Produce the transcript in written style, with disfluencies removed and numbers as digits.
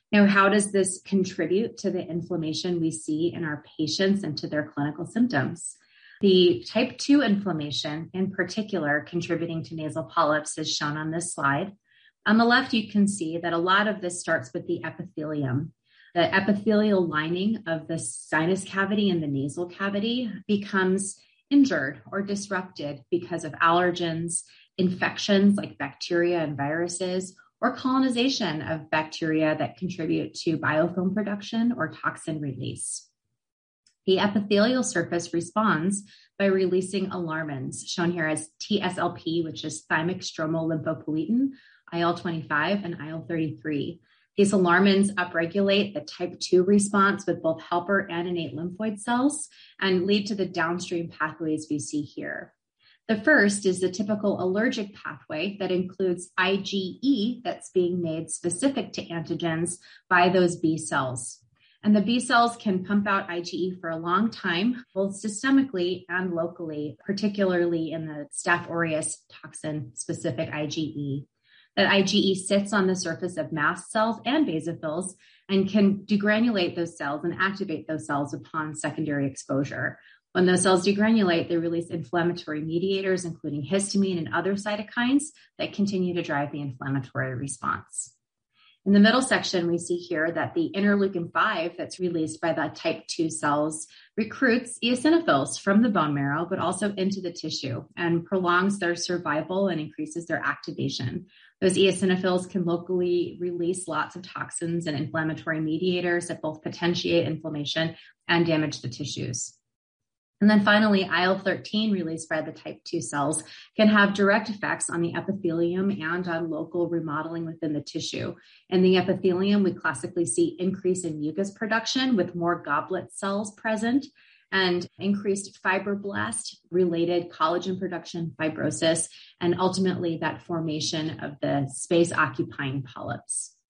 Now, how does this contribute to the inflammation we see in our patients and to their clinical symptoms? The type 2 inflammation in particular contributing to nasal polyps is shown on this slide. On the left, you can see that a lot of this starts with the epithelium. The epithelial lining of the sinus cavity and the nasal cavity becomes injured or disrupted because of allergens, infections like bacteria and viruses, or colonization of bacteria that contribute to biofilm production or toxin release. The epithelial surface responds by releasing alarmins, shown here as TSLP, which is thymic stromal lymphopoietin, IL-25, and IL-33. These alarmins upregulate the type 2 response with both helper and innate lymphoid cells and lead to the downstream pathways we see here. The first is the typical allergic pathway that includes IgE that's being made specific to antigens by those B cells. And the B cells can pump out IgE for a long time, both systemically and locally, particularly in the Staph aureus toxin-specific IgE. That IgE sits on the surface of mast cells and basophils and can degranulate those cells and activate those cells upon secondary exposure. When those cells degranulate, they release inflammatory mediators, including histamine and other cytokines that continue to drive the inflammatory response. In the middle section, we see here that the interleukin-5 that's released by the type 2 cells recruits eosinophils from the bone marrow, but also into the tissue and prolongs their survival and increases their activation. Those eosinophils can locally release lots of toxins and inflammatory mediators that both potentiate inflammation and damage the tissues. And then finally, IL-13 released by the type 2 cells can have direct effects on the epithelium and on local remodeling within the tissue. In the epithelium, we classically see increase in mucus production with more goblet cells present and increased fibroblast-related collagen production, fibrosis, and ultimately that formation of the space-occupying polyps.